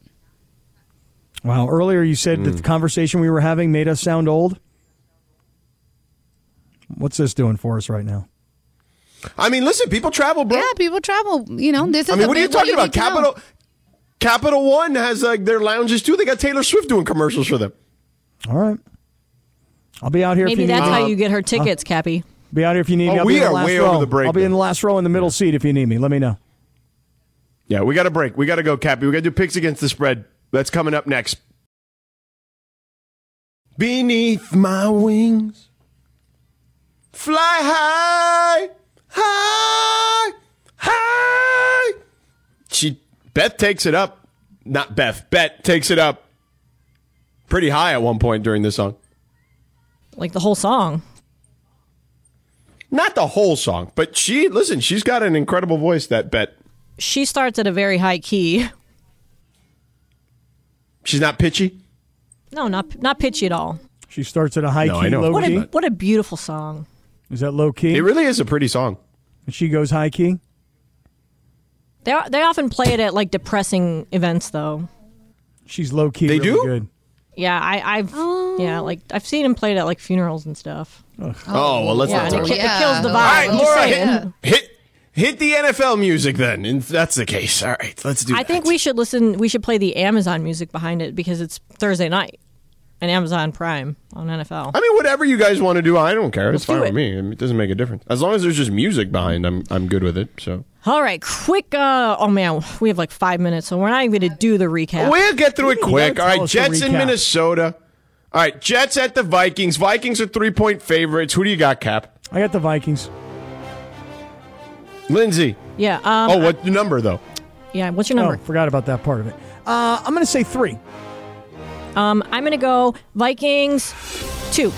Wow. Earlier you said Mm. that the conversation we were having made us sound old. What's this doing for us right now? I mean, listen, people travel, bro. Yeah, people travel. You know, this is. I mean, a what are you big- what talking about? need to know. Capital Capital One has like their lounges too. They got Taylor Swift doing commercials for them. All right. I'll be out here. Maybe if you that's need how me. you get her tickets, uh, Cappy. Be out here if you need oh, me. I'll we be in are the last way row. over the break. I'll be though. in the last row in the middle yeah. seat if you need me. Let me know. Yeah, we got to break. We got to go, Cappy. We got to do picks against the spread. That's coming up next. Beneath my wings, fly high, high, high. She Beth takes it up. Not Beth. Bet takes it up pretty high at one point during this song. Like the whole song. Not the whole song, but she, listen, she's got an incredible voice, that Bet. She starts at a very high key. She's not pitchy? No, not not pitchy at all. She starts at a high no, key, low what key. A, what a beautiful song. Is that low key? It really is a pretty song. And she goes high key? They they often play it at like depressing events, though. She's low key. They really do? Good. Yeah, I, I've oh. yeah, like I've seen him played at like funerals and stuff. Oh, oh well, let's yeah, not and talk it, about it kills the vibe. All right, I'm Laura, hit, hit hit the N F L music then, if that's the case. All right, let's do. I that. think we should listen. We should play the Amazon music behind it because it's Thursday night, and Amazon Prime on N F L. I mean, whatever you guys want to do, I don't care. It's Let's fine do with it. me. I mean, it doesn't make a difference as long as there's just music behind. I'm I'm good with it. So. All right, quick. Uh, oh man, we have like five minutes, so we're not even going to do the recap. We'll get through it quick. All right, Jets in recap. Minnesota. All right, Jets at the Vikings. Vikings are three-point favorites. Who do you got, Cap? I got the Vikings. Lindsay. Yeah. Um, oh, what number, though? Yeah, what's your number? Oh, forgot about that part of it. Uh, I'm going to say three. Um, I'm going to go Vikings two.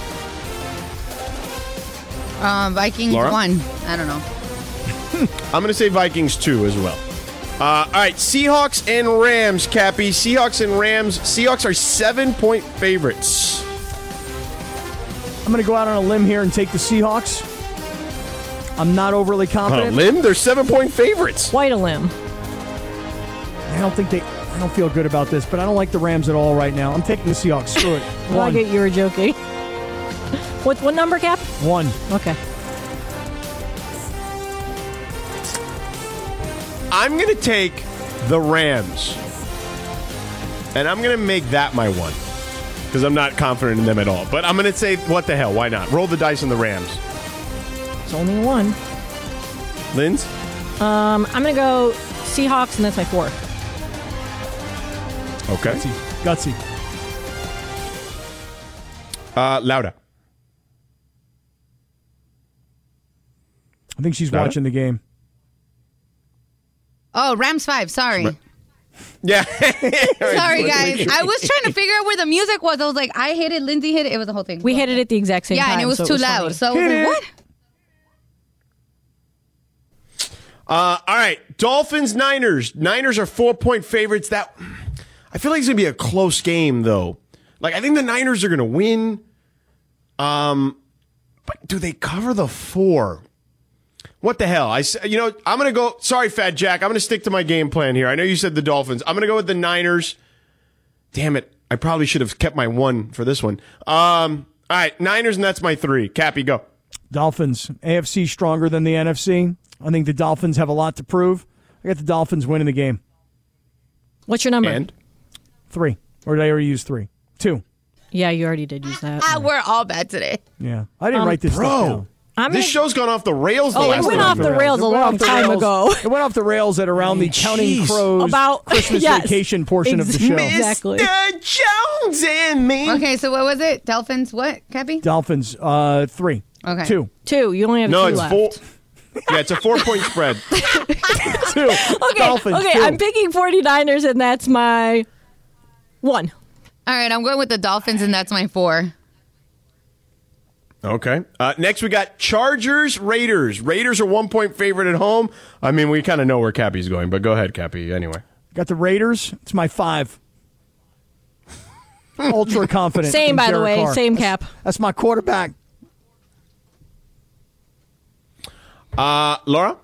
Um, Vikings Laura? one. I don't know. I'm going to say Vikings two as well. Uh, all right, Seahawks and Rams, Cappy. Seahawks and Rams. Seahawks are seven-point favorites. I'm going to go out on a limb here and take the Seahawks. I'm not overly On confident. a limb? They're seven-point favorites. Quite a limb. I don't think they. I don't feel good about this, but I don't like the Rams at all right now. I'm taking the Seahawks. Screw it. Well, I One. get you were joking. What what number, Cap? One. Okay. I'm going to take the Rams. And I'm going to make that my one. Because I'm not confident in them at all. But I'm going to say, what the hell? Why not? Roll the dice on the Rams. It's only a one. Linz? Um, I'm going to go Seahawks, and that's my four. Okay. Gutsy. Gutsy. Uh, Lauda. I think she's Lauda? watching the game. Oh, Rams five. Sorry. Yeah. Sorry, guys. I was trying to figure out where the music was. I was like, I hit it, Lindsay hit it. It was the whole thing. We hit it at the exact same yeah, time. and it was so too was loud. funny. So I was like, what? Uh, all right. Dolphins, Niners. Niners are four-point favorites. That I feel like it's going to be a close game, though. Like, I think the Niners are going to win. Um, but do they cover the four? What the hell? I, s- you know, I'm going to go. Sorry, Fat Jack. I'm going to stick to my game plan here. I know you said the Dolphins. I'm going to go with the Niners. Damn it. I probably should have kept my one for this one. Um, all right. Niners, and that's my three. Cappy, go. Dolphins. A F C stronger than the N F C. I think the Dolphins have a lot to prove. I got the Dolphins winning the game. What's your number? And? Three. Or did I already use three? Two. Yeah, you already did use that. Ah, we're all bad today. Yeah. I didn't Um, write this stuff Bro. down. I'm This gonna- show's gone off the rails the Oh, it last went time. off the rails a It went long off the time rails- ago. It went off the rails at around the Counting jeez. Crows About- Christmas yes. vacation portion of the show. Exactly. Mister Jones and me. Okay, so what was it? Dolphins, what, Cappy? Dolphins, uh, three. Okay. Two. Two. You only have No, two it's left. four. Yeah, it's a four-point spread. Two. Okay, Dolphins, okay. two. I'm picking 49ers, and that's my one. All right, I'm going with the Dolphins, and that's my four. Okay. Uh, next, we got Chargers, Raiders. Raiders are one-point favorite at home. I mean, we kind of know where Cappy's going, but go ahead, Cappy, anyway. Got the Raiders. It's my five. Ultra confident. Same, in by the Derek way. Carr. Same That's- cap. That's my quarterback. Uh, Laura?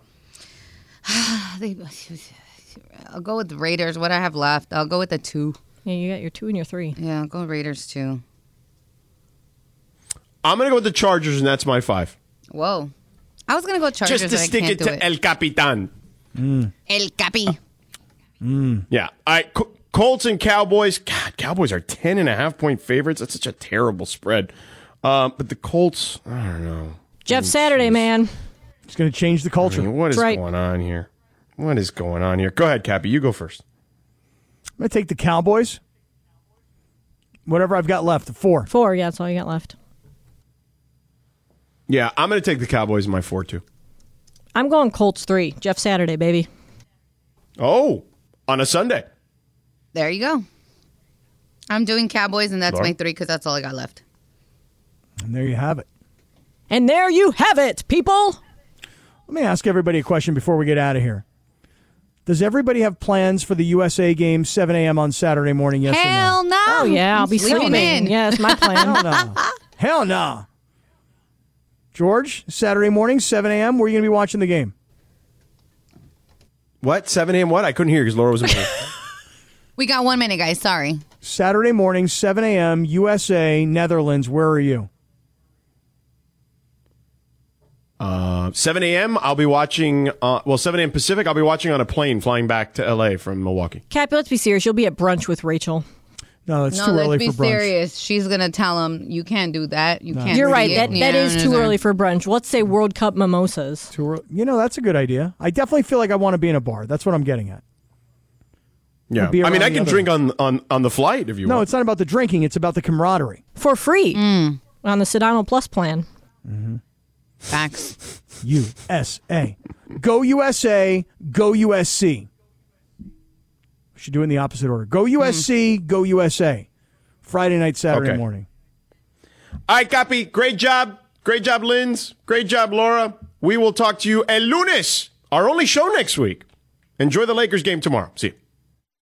I'll go with the Raiders. What I have left, I'll go with the two. Yeah, you got your two and your three. Yeah, I'll go Raiders two. I'm going to go with the Chargers, and that's my five. Whoa. I was going to go Chargers, Just to but I stick can't it do to it. El Capitan. El Capi. Yeah. All right, Col- Colts and Cowboys. God, Cowboys are ten and a half point favorites. That's such a terrible spread. Um, but the Colts, I don't know. Jeff Saturday, man. It's going to change the culture. I mean, what is right. going on here? What is going on here? Go ahead, Cappy. You go first. I'm going to take the Cowboys. Whatever I've got left, four. Four, yeah, that's all you got left. Yeah, I'm going to take the Cowboys in my four, too. I'm going Colts three. Jeff Saturday, baby. Oh, on a Sunday. There you go. I'm doing Cowboys, and that's Laura? my three because that's all I got left. And there you have it. And there you have it, people. Let me ask everybody a question before we get out of here. Does everybody have plans for the U S A game, seven a.m. on Saturday morning, yes Hell or no? no. Oh, yeah, I'll I'm be sleeping sleeping. in. Yeah, that's my plan. Hell no. Hell no. George, Saturday morning, seven a.m., where are you going to be watching the game? What? seven a.m. what? I couldn't hear because Laura was in my We got one minute, guys. Sorry. Saturday morning, seven a.m., U S A, Netherlands, where are you? Uh, seven a.m. I'll be watching, uh, well, seven a.m. Pacific, I'll be watching on a plane flying back to L A from Milwaukee. Cappy, let's be serious. You'll be at brunch with Rachel. No, it's no, too let's early be for brunch. serious. She's going to tell him, you can't do that. You can't You're do right. it. That, Yeah, that is no, too no, no. early for brunch. Let's say World Cup mimosas. Too early. You know, that's a good idea. I definitely feel like I want to be in a bar. That's what I'm getting at. Yeah. Be I mean, around I the can other drink on, on, on the flight if you No, want. it's not about the drinking. It's about the camaraderie. For free Mm. on the Sedano Plus plan. Mm-hmm. Facts. U S A. Go U S A, go U S C. We should do it in the opposite order. Go U S C, mm. go U S A. Friday night, Saturday Okay. morning. All right, Cappy. Great job. Great job, Linz. Great job, Laura. We will talk to you el lunes, our only show next week. Enjoy the Lakers game tomorrow. See you.